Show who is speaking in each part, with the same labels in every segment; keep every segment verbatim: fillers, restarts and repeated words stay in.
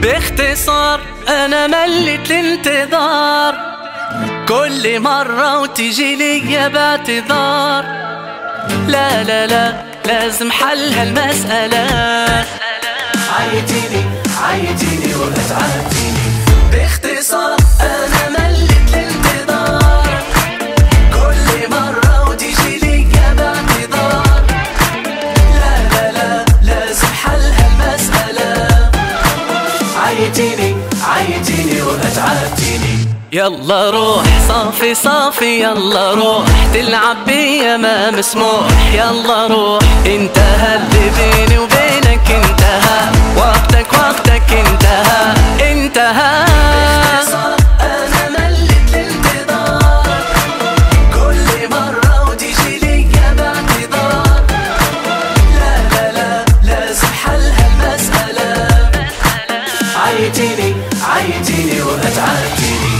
Speaker 1: باختصار أنا مليت الانتظار، كل مرة وتجي لي باعتذار. لا لا لا لازم حل هالمسألة.
Speaker 2: عيتيني عيتيني وأتعبتيني. باختصار أنا مليت الانتظار، كل مرة وتجي لي باعتذار. لا لا لا لازم حل هالمسألة. عيتيني عيتيني وأتعبتيني.
Speaker 1: يلا روح صافي صافي، يلا روح تلعب بيا ما مسموح. يلا روح انتهى اللي بيني وبينك، انتهى وقتك وقتك انتهى انتهى.
Speaker 2: باختصار أنا مليت الانتظار، كل مرة وتجي لي باعتذار. لا لا لا لازم حل هالمسألة. عيتيني عيتيني وأتعبتيني.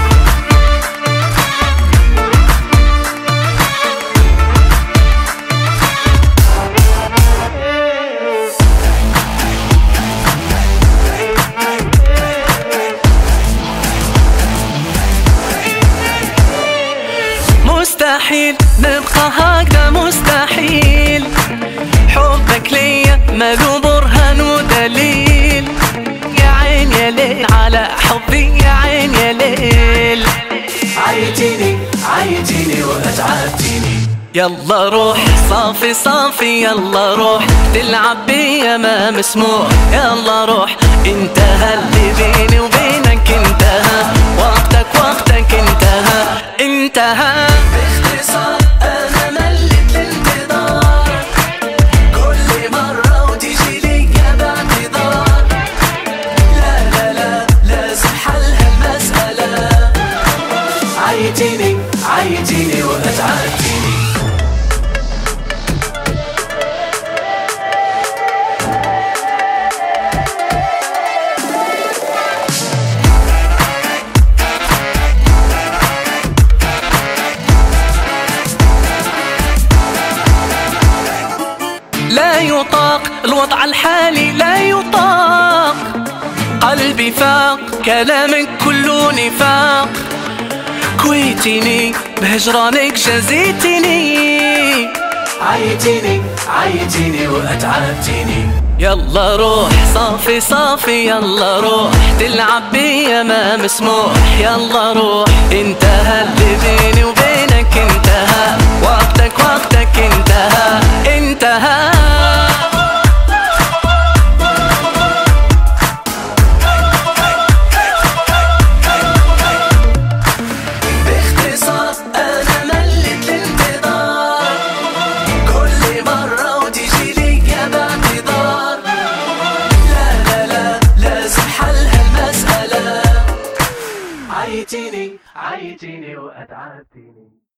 Speaker 1: مستحيل نبقى هكذا، مستحيل. حبك ليا مالو برهان ودليل. يا عين يا ليل على حبي، يا عين يا ليل.
Speaker 2: عيتيني عيتيني وأتعبتيني.
Speaker 1: يلا روح صافي صافي، يلا روح تلعب بيا ما مسموح. يلا روح انتهى اللي بيني وبينك، انتهى وقتك وقتك انتهى انتهى.
Speaker 2: باختصار أنا مليت الانتظار، كل مرة وتجي لي باعتذار. لا لا لا لازم حل هالمسألة. عيتيني عيتيني وأتعبتيني.
Speaker 1: لا يطاق الوضع الحالي، لا يطاق. قلبي فاق كلامك كله نفاق. كويتيني بهجرانك جزيتيني.
Speaker 2: عيتيني عيتيني وأتعبتيني.
Speaker 1: يلا روح صافي صافي، يلا روح تلعب بيا ما مسموح. يلا روح انتهى اللي بيني وبينك، انتهى وقتك وقتك انتهى انتهى.
Speaker 2: باختصار أنا مليت الانتظار، كل مرة وتجي لي باعتذار. لا لا لا لازم حل هالمسألة. عيتيني عيتيني وأتعبتيني.